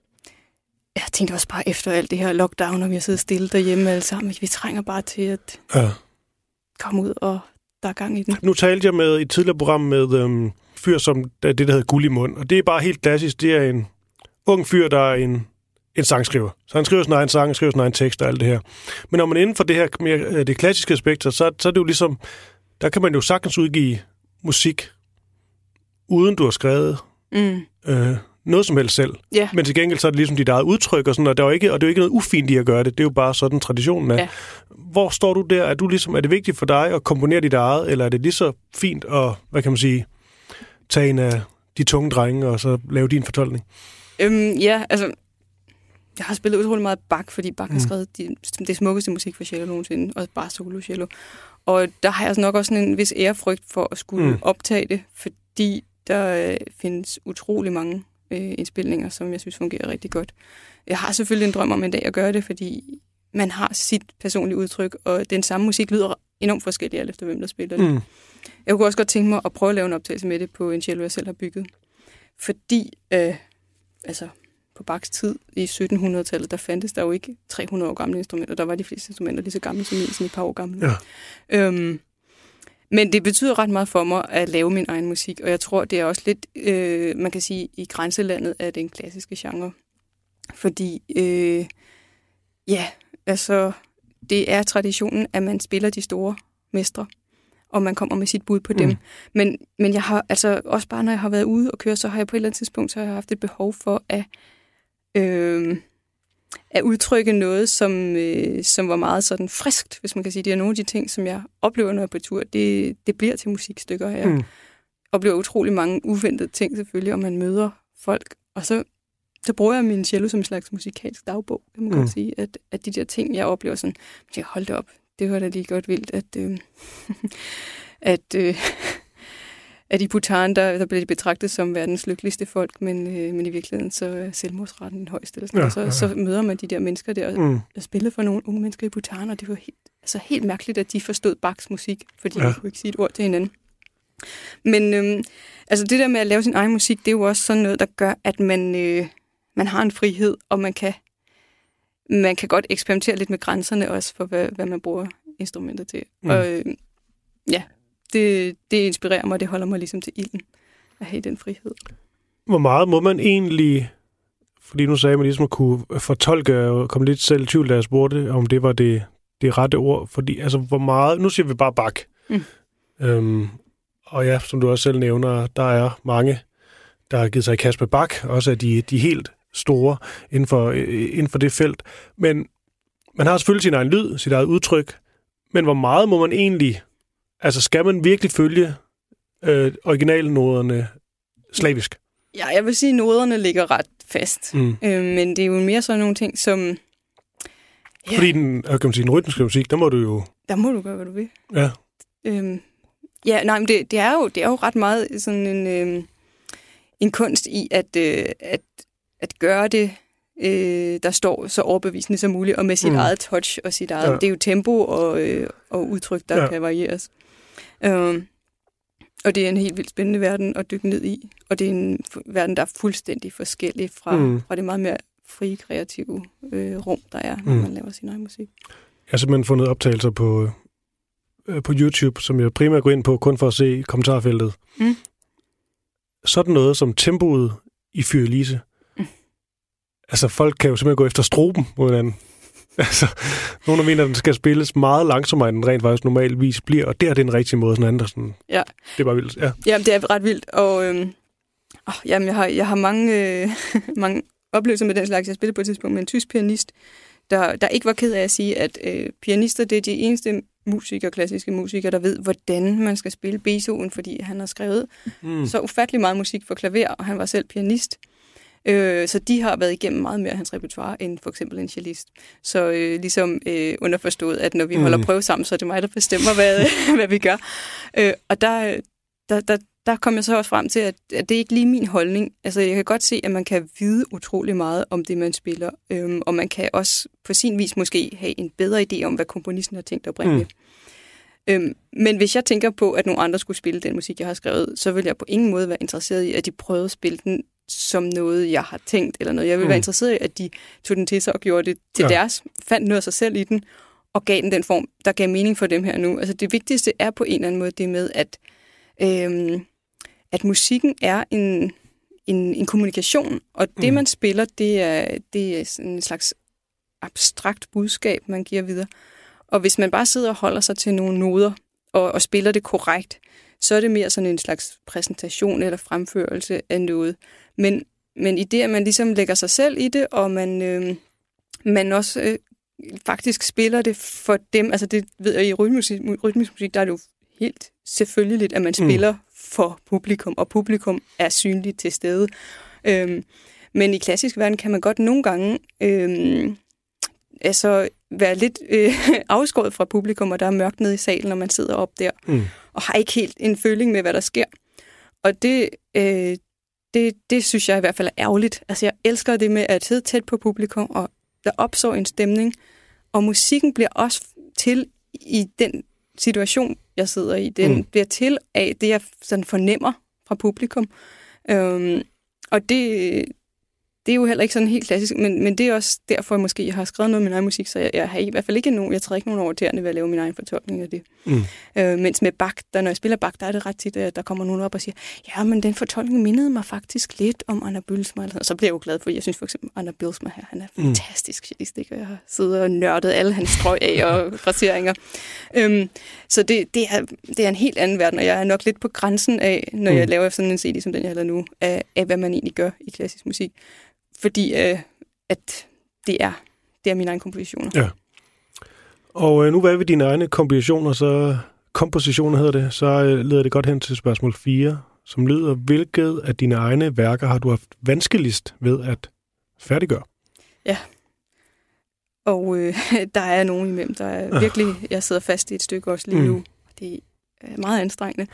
jeg tænkte også bare efter alt det her lockdown, og vi har siddet stille derhjemme alle sammen, vi trænger bare til at ja. komme ud, og der er gang i den. Nu talte jeg med et tidligere program med øhm, fyr, som det, der hedder Guld i mund, og det er bare helt klassisk. Det er en ung fyr, der er en, en sangskriver. Så han skriver sin egen sang, skriver sin egen tekst og alt det her. Men når man er inden for det her mere, det klassiske aspekt, så, så er det jo ligesom, der kan man jo sagtens udgive musik, uden du har skrevet mm. øh, noget som helst selv. Yeah. Men til gengæld så er det ligesom dit eget udtryk, og, sådan, og, der er jo ikke, og det er jo ikke noget ufint i at gøre det. Det er jo bare sådan, traditionen er. Yeah. Hvor står du der? Er, du ligesom, er det vigtigt for dig at komponere dit eget, eller er det lige så fint at, hvad kan man sige, tage en af de tunge drenge, og så lave din fortolkning? Øhm, ja, altså, jeg har spillet utrolig meget Bach, fordi Bach mm. har skrevet de, det smukkeste musik for cello nogensinde, og bare solo cello. Og der har jeg altså nok også sådan en vis ærefrygt for at skulle mm. optage det, fordi der øh, findes utrolig mange øh, indspilninger, som jeg synes fungerer rigtig godt. Jeg har selvfølgelig en drøm om en dag at gøre det, fordi man har sit personlige udtryk, og den samme musik lyder enormt forskelligt, alt efter hvem der spiller det. Mm. Jeg kunne også godt tænke mig at prøve at lave en optagelse med det på en cello, jeg selv har bygget. Fordi, øh, altså på Bachs tid i sytten hundrede-tallet, der fandtes der jo ikke tre hundrede år gamle instrumenter. Der var de fleste instrumenter lige så gamle som min, sådan et par år gamle. Ja. Øhm, men det betyder ret meget for mig at lave min egen musik, og jeg tror, det er også lidt, øh, man kan sige, i grænselandet af den klassiske genre. Fordi, øh, ja, altså, det er traditionen, at man spiller de store mestre, og man kommer med sit bud på dem. Mm. Men, men jeg har, altså, også bare når jeg har været ude og køre, så har jeg på et eller andet tidspunkt, så har jeg haft et behov for at, øh, at udtrykke noget, som, øh, som var meget sådan friskt, hvis man kan sige. Det er nogle af de ting, som jeg oplever, når jeg er på tur. Det, det bliver til musikstykker. Jeg mm. oplever utrolig mange uventede ting selvfølgelig, og man møder folk. Og så, så bruger jeg min cello som en slags musikalsk dagbog, kan man mm. godt sige. At, at de der ting, jeg oplever sådan, jeg holdt det op. Det var da lige godt vildt, at, øh, at, øh, at i Bhutan, der, der blev de betragtet som verdens lykkeligste folk, men, øh, men i virkeligheden så er selvmordsretten den højeste. Eller sådan. Ja, så, ja, ja. så møder man de der mennesker der, mm. og spiller for nogle unge mennesker i Bhutan, og det var helt, altså helt mærkeligt, at de forstod Bachs musik, fordi ja. de kunne ikke sige et ord til hinanden. Men øh, altså det der med at lave sin egen musik, det er jo også sådan noget, der gør, at man, øh, man har en frihed, og man kan Man kan godt eksperimentere lidt med grænserne også for, hvad, hvad man bruger instrumenter til. Mm. Og øh, ja, det, det inspirerer mig, det holder mig ligesom til ilden at have den frihed. Hvor meget må man egentlig, fordi nu sagde man ligesom at kunne fortolke og komme lidt selv i tvivl, da jeg spurgte, om det var det, det rette ord, fordi altså hvor meget, nu siger vi bare Bach. Mm. Øhm, og ja, som du også selv nævner, der er mange, der har givet sig i kast med Bach, også af de, de helt store inden for, inden for det felt. Men man har selvfølgelig sin egen lyd, sit eget udtryk, men hvor meget må man egentlig, altså skal man virkelig følge øh, originalnoderne slavisk? Ja, jeg vil sige, at noderne ligger ret fast. Mm. Øh, men det er jo mere sådan nogle ting, som... Ja. Fordi den, kan man sige, den rytmiske musik, der må du jo... Der må du gøre, hvad du vil. Ja. Øhm, ja, nej, men det, det, er jo, det er jo ret meget sådan en, øh, en kunst i, at, øh, at at gøre det, øh, der står så overbevisende som muligt, og med sit mm. eget touch og sit eget... Ja. Det er jo tempo og, øh, og udtryk, der ja. kan varieres. Um, og det er en helt vildt spændende verden at dykke ned i. Og det er en verden, der er fuldstændig forskellig fra, mm. fra det meget mere frie, kreative øh, rum, der er, når mm. man laver sin egen musik. Jeg har simpelthen fundet optagelser på øh, på YouTube, som jeg primært går ind på, kun for at se kommentarfeltet. Mm. Sådan noget som tempoet i Fyr Elise. Mm. Altså, folk kan jo simpelthen gå efter stroben mod hinanden. Altså, nogle der mener, at den skal spilles meget langsommere, end den rent faktisk normalvis bliver, og det er den rigtige måde, sådan anden, sådan. Ja. Det er bare vildt, ja. Jamen, det er ret vildt, og øhm, åh, jamen, jeg har, jeg har mange, øh, mange oplevelser med den slags. Jeg spillede på et tidspunkt med en tysk pianist, der, der ikke var ked af at sige, at øh, pianister, det er de eneste musikere, klassiske musikere, der ved, hvordan man skal spille Beethoven, fordi han har skrevet mm. så ufattelig meget musik for klaver, og han var selv pianist. Øh, så de har været igennem meget mere af hans repertoire, end for eksempel en cellist. Så øh, ligesom øh, underforstået, at når vi mm. holder prøve sammen, så er det mig, der bestemmer, hvad, hvad vi gør. Øh, og der, der, der, der kom jeg så også frem til, at, at det er ikke lige min holdning. Altså, jeg kan godt se, at man kan vide utrolig meget om det, man spiller. Øh, og man kan også på sin vis måske have en bedre idé om, hvad komponisten har tænkt at bringe. Mm. Øhm, men hvis jeg tænker på, at nogle andre skulle spille den musik, jeg har skrevet, så vil jeg på ingen måde være interesseret i, at de prøvede at spille den som noget, jeg har tænkt, eller noget. Jeg vil mm. være interesseret i, at de tog den til sig og gjorde det til ja. deres, fandt noget af sig selv i den, og gav den den form, der gav mening for dem her nu. Altså det vigtigste er på en eller anden måde det med, at, øhm, at musikken er en, en, en kommunikation, og det, mm. man spiller, det er, det er sådan en slags abstrakt budskab, man giver videre. Og hvis man bare sidder og holder sig til nogle noder, og, og spiller det korrekt, så er det mere sådan en slags præsentation eller fremførelse af noget. Men, men i det, at man ligesom lægger sig selv i det, og man, øh, man også øh, faktisk spiller det for dem, altså det ved jeg, i rytmisk musik, der er det jo helt selvfølgeligt, at man spiller mm. for publikum, og publikum er synligt til stede. Øh, men i klassisk verden kan man godt nogle gange øh, altså være lidt øh, afskåret fra publikum, og der er mørkt nede i salen, når man sidder op der, mm. og har ikke helt en føling med, hvad der sker. Og det, øh, det, det synes jeg i hvert fald er ærgerligt. Altså, jeg elsker det med at sidde tæt på publikum, og der opstår en stemning, og musikken bliver også til i den situation, jeg sidder i. Den mm. bliver til af det, jeg sådan fornemmer fra publikum. Øhm, og det... Det er jo heller ikke sådan helt klassisk, men, men det er også derfor, måske jeg har skrevet noget af min egen musik, så jeg, jeg har i hvert fald ikke nogen, jeg træder ikke nogen over tæerne ved at lave min egen fortolkning af det. Mm. Øh, mens med Bach, der, når jeg spiller Bach, der er det ret tit, at der kommer nogen op og siger, ja, men den fortolkning mindede mig faktisk lidt om Anna Bylsma. Og så bliver jeg jo glad for, jeg synes for eksempel, Anna Bylsma her, han er mm. fantastisk cellist, og jeg har siddet og nørdet alle hans strøg af og fraseringer. Øhm, så det, det, er, det er en helt anden verden, og jeg er nok lidt på grænsen af, når mm. jeg laver sådan en C D som den, jeg har lavet nu, af, af hvad man egentlig gør i klassisk musik. Fordi øh, at det er, det er mine egne kompositioner. Ja. Og øh, nu hvad ved dine egne kompositioner, så kompositioner hedder det, så øh, leder det godt hen til spørgsmål fire, som lyder, hvilket af dine egne værker har du haft vanskeligst ved at færdiggøre? Ja, og øh, der er nogen imellem, der er virkelig, jeg sidder fast i et stykke også lige mm. nu. Det er meget anstrengende.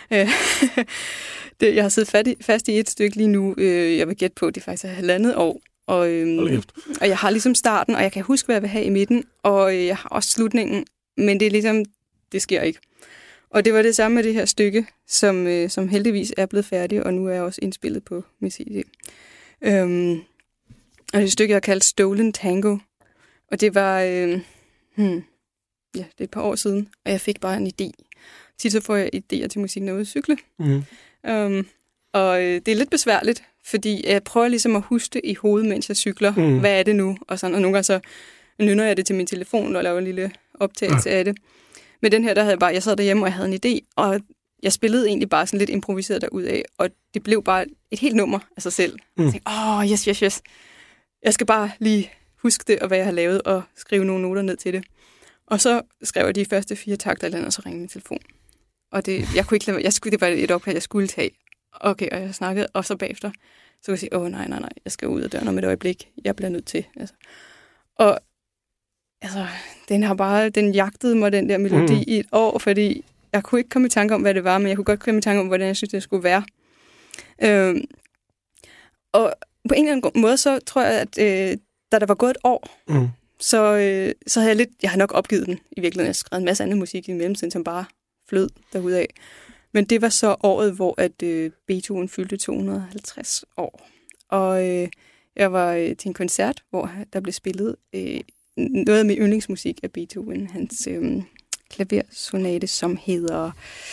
det, jeg har siddet fast i, fast i et stykke lige nu, øh, jeg vil gætte på, det er faktisk halvandet år. Og, øhm, og jeg har ligesom starten, og jeg kan huske, hvad jeg vil have i midten, og jeg har også slutningen, men det er ligesom, det sker ikke. Og det var det samme med det her stykke, som, øh, som heldigvis er blevet færdigt, og nu er jeg også indspillet på min C D. Øhm, og det stykke, jeg har kaldt Stolen Tango, og det var, øh, hmm, ja, det er et par år siden, og jeg fik bare en idé. Tit så får jeg idéer til musik, når jeg er ude at cykle. Mm. Um, og øh, det er lidt besværligt, fordi jeg prøver ligesom at huske det i hovedet, mens jeg cykler. Mm. Hvad er det nu? Og, sådan, og nogle gange så nynner jeg det til min telefon og laver en lille optagelse ja. af det. Men den her, der havde jeg bare, jeg sad derhjemme, og jeg havde en idé, og jeg spillede egentlig bare sådan lidt improviseret derudad, og det blev bare et helt nummer af sig selv. Mm. Jeg tænkte, åh, oh, yes, yes, yes. Jeg skal bare lige huske det, og hvad jeg har lavet, og skrive nogle noter ned til det. Og så skrev jeg de første fire takter eller andet, og så ringede min telefon. Og det, jeg kunne ikke lade, jeg skulle, det var et opkald, jeg skulle tage. Okay, og jeg snakkede, og så bagefter, så kunne jeg sige, åh nej, nej, nej, jeg skal ud af døren om et øjeblik. Jeg bliver nødt til. Altså. Og altså, den har bare, den jagtede mig, den der melodi, mm. i et år, fordi jeg kunne ikke komme i tanke om, hvad det var, men jeg kunne godt komme i tanke om, hvordan jeg synes, det skulle være. Øhm, og på en eller anden måde, så tror jeg, at øh, da der var gået et år, mm. så, øh, så havde jeg lidt, jeg har nok opgivet den i virkeligheden. Jeg har skrevet en masse anden musik i mellemtiden, som bare flød derudad. Men det var så året, hvor at, øh, Beethoven fyldte to hundrede og halvtreds år. Og øh, jeg var øh, til en koncert, hvor der blev spillet øh, noget med yndlingsmusik af Beethoven, hans øh, klaversonate, som hedder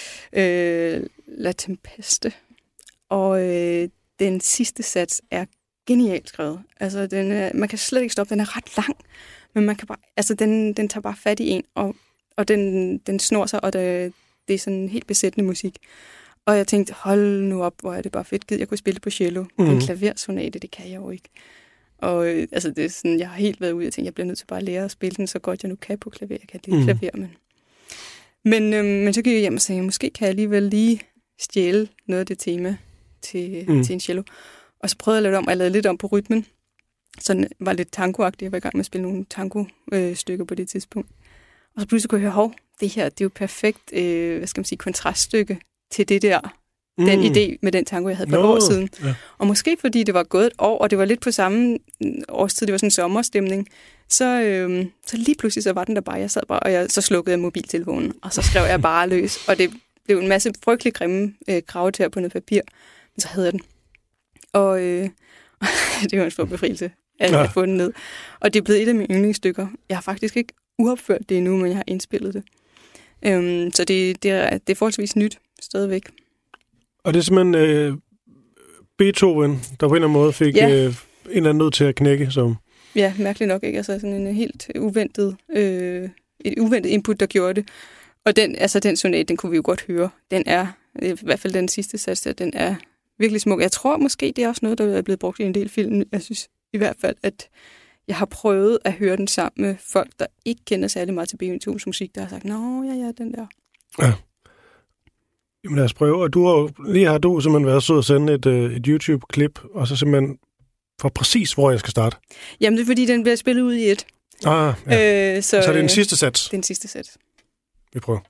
øh, La Tempeste. Og øh, den sidste sats er genialt skrevet. Altså, den er, man kan slet ikke stoppe. Den er ret lang, men man kan bare, altså, den, den tager bare fat i en, og, og den, den snor sig, og det, det er sådan helt besættende musik. Og jeg tænkte, hold nu op, hvor er det bare fedt. Gid, jeg kunne spille på cello. Mm. Den klaversonate, det kan jeg jo ikke. Og øh, altså, det er sådan, jeg har helt været ude og tænkt, jeg bliver nødt til bare at lære at spille den, så godt jeg nu kan på klaver. Jeg kan lide mm. klaver, men... Men, øh, men så gik jeg hjem og sagde, måske kan jeg alligevel lige stjæle noget af det tema til, mm. til en cello. Og så prøvede jeg lidt om, og jeg lavede lidt om på rytmen. Så den var lidt tangoagtig. Jeg var i gang med at spille nogle tango-stykker på det tidspunkt. Og så pludselig kunne jeg høre, hov, det her, det er jo perfekt, øh, hvad skal man sige, kontraststykke til det der, mm. den idé med den tango, jeg havde for no. et år siden. Ja. Og måske fordi det var gået et år, og det var lidt på samme årstid, det var sådan en sommerstemning, så, øh, så lige pludselig så var den der bare, jeg sad bare, og jeg, så slukkede jeg mobiltelefonen, og så skrev jeg bare løs, og det blev en masse frygtelig grimme øh, kravetær på noget papir, men så havde jeg den. Og øh, det var en stor befrielse, at jeg få den ned. Og det er blevet et af mine yndlingsstykker. Jeg har faktisk ikke uopført det endnu, men jeg har indspillet det. Øhm, så det, det, er, det er forholdsvis nyt stadigvæk. Og det er simpelthen øh, Beethoven, der på en eller anden måde fik ja. øh, en eller anden nød til at knække. Som... Ja, mærkeligt nok ikke. Altså sådan en helt uventet, øh, et uventet input, der gjorde det. Og den, altså den sonat, den kunne vi jo godt høre. Den er, i hvert fald den sidste sats der, den er virkelig smuk. Jeg tror måske, det er også noget, der er blevet brugt i en del film. Jeg synes i hvert fald, at jeg har prøvet at høre den sammen med folk, der ikke kender særlig meget til Beethovens musik, der har sagt, nå, ja, ja, den der. Ja. Jamen lad os prøve. Og du har, lige har du simpelthen været sød at sende et, et YouTube-klip, og så simpelthen for præcis, hvor jeg skal starte. Jamen, det er fordi, den bliver spillet ud i et. Ah, ja. øh, så, så er det den sidste sats? Det er den sidste sats. Vi prøver.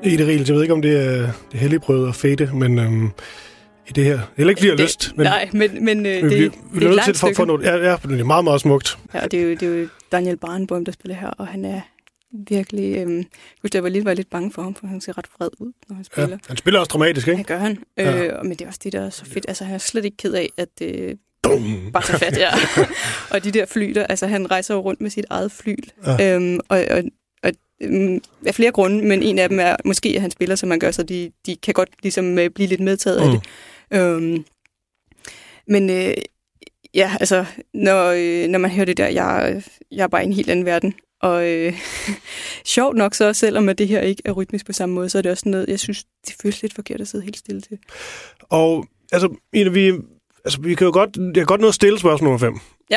Ida Riels, jeg ved ikke, om det er det helligbrød og fete, men øhm, i det her. Heller ikke, fordi jeg har lyst. Men, nej, men, men øh, vi, det, vi, det, vi det er et langt til for, for noget, ja, ja, det er meget, meget smukt. Ja, det er jo, det er jo Daniel Barenboim, der spiller her, og han er virkelig... Øhm, jeg var lidt, var lidt bange for ham, for han ser ret vred ud, når han spiller. Ja, han spiller også dramatisk, ikke? Det gør han. Ja. Øh, men det er også det, der er så fedt. Altså, han er slet ikke ked af, at... Øh, bare så fat, ja. Og de der fly der, altså han rejser jo rundt med sit eget fly. Ja. Øhm, og, og, og øhm, af flere grunde, men en af dem er måske, at han spiller, som man gør, så de, de kan godt ligesom øh, blive lidt medtaget mm. af det. Øhm, men øh, ja, altså, når, øh, når man hører det der, jeg, jeg er bare i en helt anden verden. Og øh, sjovt nok så, selvom at det her ikke er rytmisk på samme måde, så er det også noget, jeg synes, det føles lidt forkert at sidde helt stille til. Og altså, Ida, vi... Altså, vi kan jo godt, jeg kan godt nå at stille spørgsmål nummer fem. Ja.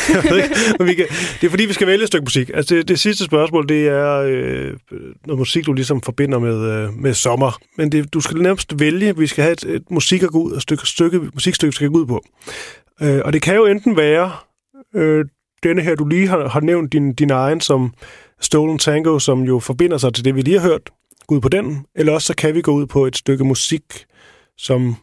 vi kan, det er fordi, vi skal vælge et stykke musik. Altså, det, det sidste spørgsmål, det er øh, noget musik, du ligesom forbinder med, øh, med sommer. Men det, du skal nærmest vælge, vi skal have et, et musik at gå ud, et stykke, stykke, musikstykke, vi skal gå ud på. Øh, og det kan jo enten være øh, denne her, du lige har, har nævnt, din, din egen, som Stolen Tango, som jo forbinder sig til det, vi lige har hørt. Gå ud på den. Eller også så kan vi gå ud på et stykke musik, som...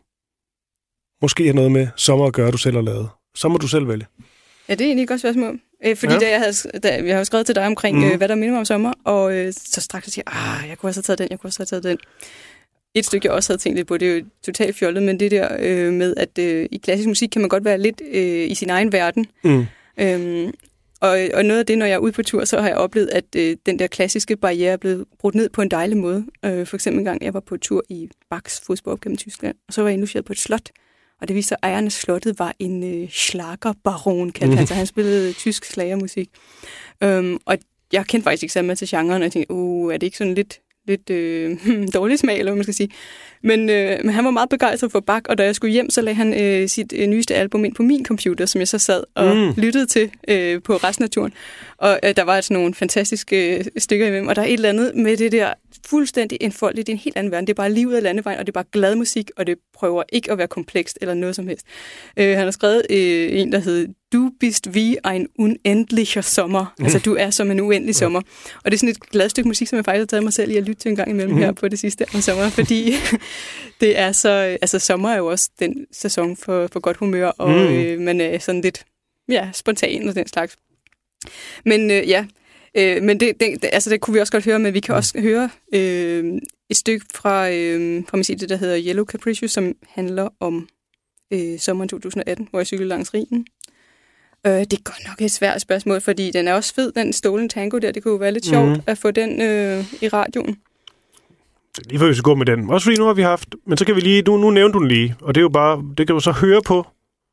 måske har noget med sommer at gøre, du selv har lavet. Så må du selv vælge. Ja, det er egentlig et godt spørgsmål. Øh, fordi ja. da jeg havde, da, jeg har skrevet til dig omkring, mm. øh, hvad der minder mig om sommer, og øh, så straks jeg siger, ah, jeg kunne også have taget den, jeg kunne også have taget den. Et stykke, jeg også havde tænkt lidt på, det er jo totalt fjollet, men det der øh, med, at øh, i klassisk musik kan man godt være lidt øh, i sin egen verden. Mm. Øhm, og, og noget af det, når jeg er ude på tur, så har jeg oplevet, at øh, den der klassiske barriere er blevet brudt ned på en dejlig måde. Øh, for eksempel en gang, jeg var på tur i Bachs fodspor gennem Tyskland, og så var jeg indlogeret på et slot. Og det viste sig, at ejeren af slottet var en øh, schlagerbaron, kaldte han sig. Han spillede tysk slagermusik. Um, og jeg kendte faktisk ikke sammen til genren, og jeg tænkte, uh, er det ikke sådan lidt, lidt øh, dårlig smag, eller hvad man skal sige. Men, øh, men han var meget begejstret for Bach, og da jeg skulle hjem, så lagde han øh, sit øh, nyeste album ind på min computer, som jeg så sad og mm. lyttede til øh, på resten af turen. Og øh, der var altså nogle fantastiske øh, stykker imellem, og der er et eller andet med det der fuldstændig enfoldigt. Det er en helt anden verden. Det er bare lige ud af landevejen, og det er bare glad musik, og det prøver ikke at være komplekst eller noget som helst. Øh, han har skrevet øh, en, der hedder Du bist wie ein unendlicher Sommer. Mm. Altså, du er som en uendelig sommer. Og det er sådan et glad stykke musik, som jeg faktisk har taget mig selv i at lytte til en gang imellem mm. her på det sidste om sommer, fordi det er så... Altså, sommer er jo også den sæson for, for godt humør, og mm. øh, man er sådan lidt ja, spontan og den slags. Men øh, ja... Øh, men det, det, altså det kunne vi også godt høre, men vi kan også høre øh, et stykke fra, øh, fra min side, der hedder Yellow Capricious, som handler om øh, sommeren to tusind atten, hvor jeg cyklede langs Rhinen. Øh, det er godt nok et svært spørgsmål, fordi den er også fed, den Stolen Tango der. Det kunne jo være lidt sjovt mm. at få den øh, i radioen. Lige før vi skal gå med den. Også fordi nu har vi haft, men så kan vi lige, nu, nu nævnte du den lige, og det er jo bare, det kan du så høre på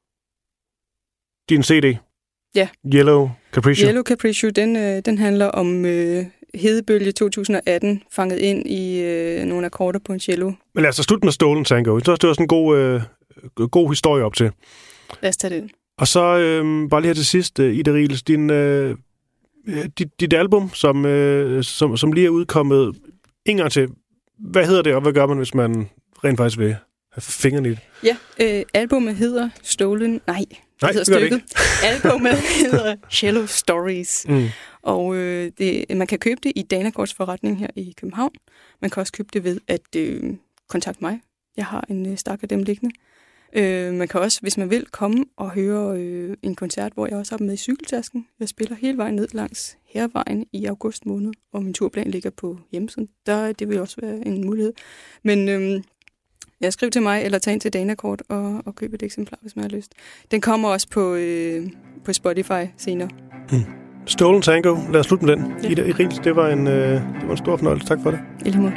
din C D. Ja. Yellow Capriccio. Yellow Capriccio, den, øh, den handler om øh, hedebølge to tusind atten, fanget ind i øh, nogle akkorder på en cello. Men lad os slutte med Stolen Tango. Det er også en god, øh, god historie op til. Lad os tage det. Og så øh, bare lige her til sidst, øh, Ida Riels, din, øh, dit, dit album, som, øh, som, som lige er udkommet en gang til. Hvad hedder det, og hvad gør man, hvis man rent faktisk vil have fingrene i det? Ja, øh, albumet hedder Stolen... Nej, Nej, det hedder stykket. Albumet hedder Cello Stories. Mm. Og øh, det, man kan købe det i Danakorts forretning her i København. Man kan også købe det ved at øh, kontakte mig. Jeg har en øh, stak af dem liggende. Øh, man kan også, hvis man vil, komme og høre øh, en koncert, hvor jeg også har dem med i cykeltasken. Jeg spiller hele vejen ned langs Hærvejen i august måned, og min turplan ligger på hjemmesiden. Der, det vil også være en mulighed. Men øh, jeg skriver til mig, eller tag ind til Danakort og, og køb et eksemplar, hvis man har lyst. Den kommer også på, øh, på Spotify senere. Mm. Stolen Tango. Lad os slutte med den. Ja. Ida Riels, det var en, øh, det var en stor fornøjelse. Tak for det. I lige måde.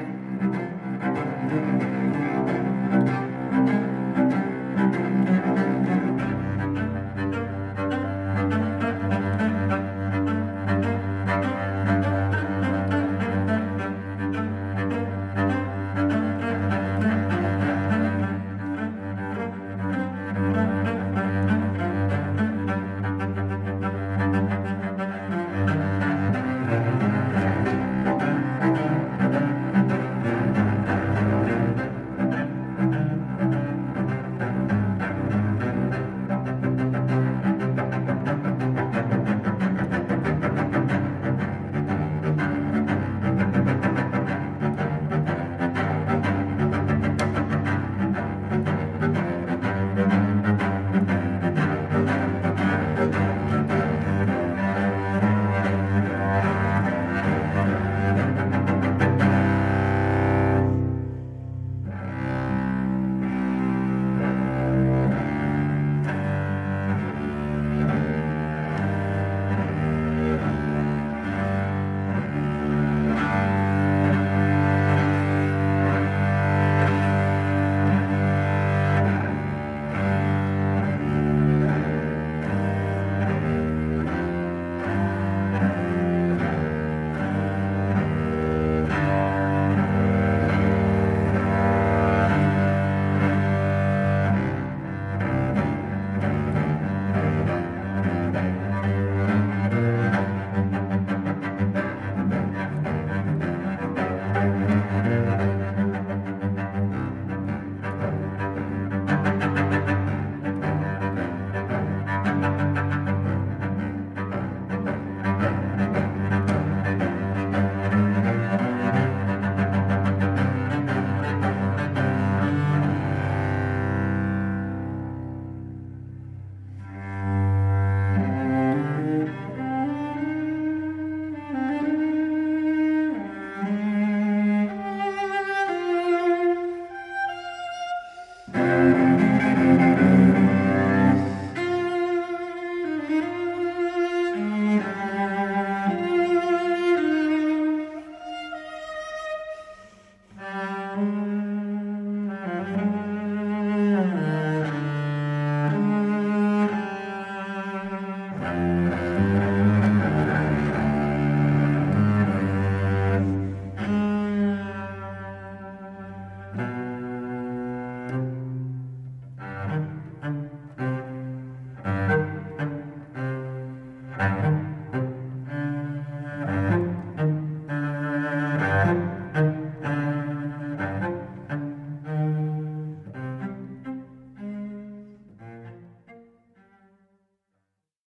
Thank you.